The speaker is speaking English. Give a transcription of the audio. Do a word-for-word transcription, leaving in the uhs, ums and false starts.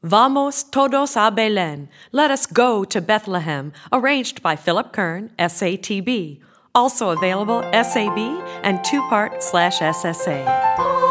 Vamos todos a Belén. Let us go to Bethlehem, arranged by Philip Kern, S A T B. Also available S A B and two-part slash S S A.